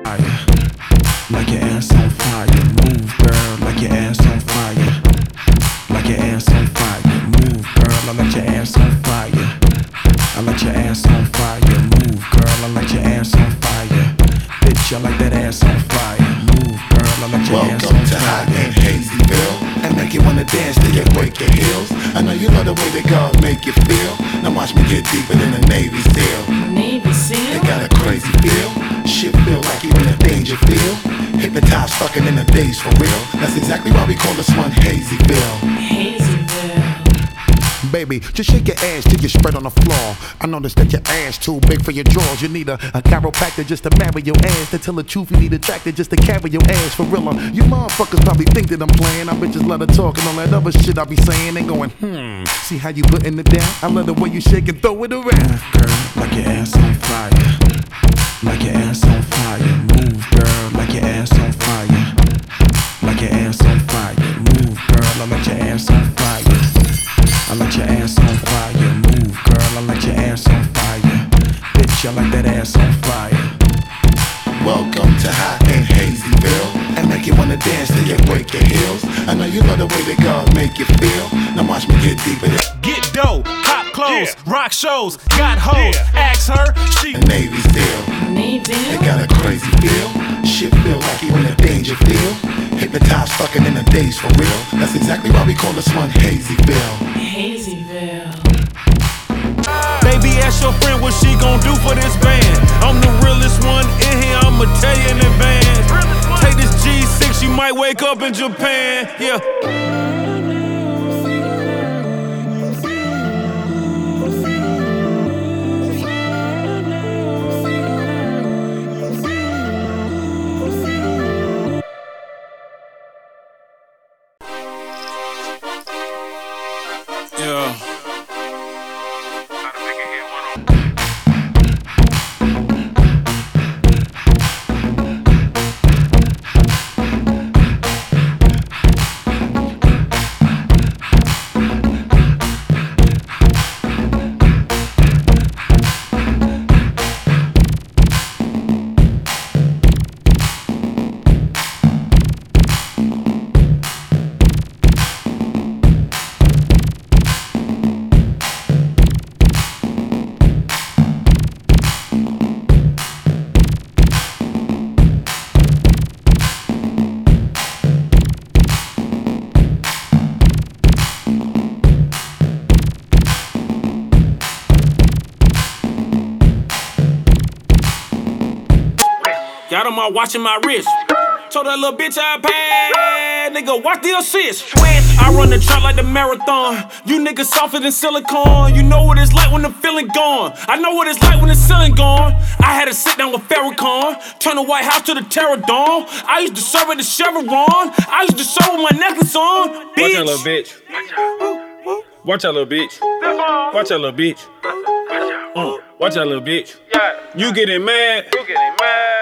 Like your ass on fire. Move, girl, like your ass on fire. Like your ass on fire. Move, girl, I like your ass on fire. I like your ass on fire. Move, girl, I like your ass on fire. Bitch, I like that ass on fire. Move, girl, I like your ass on fire. Welcome to Hot and Hazyville, and make you wanna dance till you break your heels. I know you love the way that God make you feel. Now watch me get deeper than a Navy SEAL. Navy SEAL? It got a crazy feel. Shit feel like you in a danger field. Hypnotized, fucking in the days for real. That's exactly why we call this one Hazyville. Hazyville. Baby, just shake your ass till you spread on the floor. I noticed that your ass too big for your drawers. You need a chiropractor just to marry your ass. To tell the truth, you need a tractor just to carry your ass for real. You motherfuckers probably think that I'm playing. I bitches love to talk and all that other shit I be saying. They going, see how you putting it down? I love the way you shake and throw it around. Girl, like your ass on fire. Like your ass on fire. Move, girl, like your ass on fire. Like your ass on fire. Move, girl, I like your ass on fire. I like your ass on fire. Move, girl, I like your ass on fire. Bitch, I like that ass on fire. Welcome to Hot and Hazyville, and make you wanna dance till you break your heels. I know you love the way that God make you feel. Now watch me get deeper. Get dough, pop clothes, rock shows, got hoes, ask her, she Navy SEAL. Navy. It got a crazy feel. Shit feel like you in a danger field. Hypnotized, fucking in the days for real. That's exactly why we call this one Hazyville. Hazyville. baby, ask your friend what she gon' do for this band. I'm the realest one in here, I'ma tell you in advance. Take this G6, you might wake up in Japan, yeah. Got on my watch and my wrist. Told that little bitch I paid. Nigga, watch the assist. I run the track like the marathon. You niggas softer than silicone. You know what it's like when the feeling gone. I know what it's like when the ceiling gone. I had to sit down with Farrakhan. Turn the White House to the Terror Dome. I used to serve at the Chevron. I used to serve with my necklace on. Bitch. Watch that little bitch. Watch that little bitch. Watch that little bitch. Watch that little bitch. You getting mad?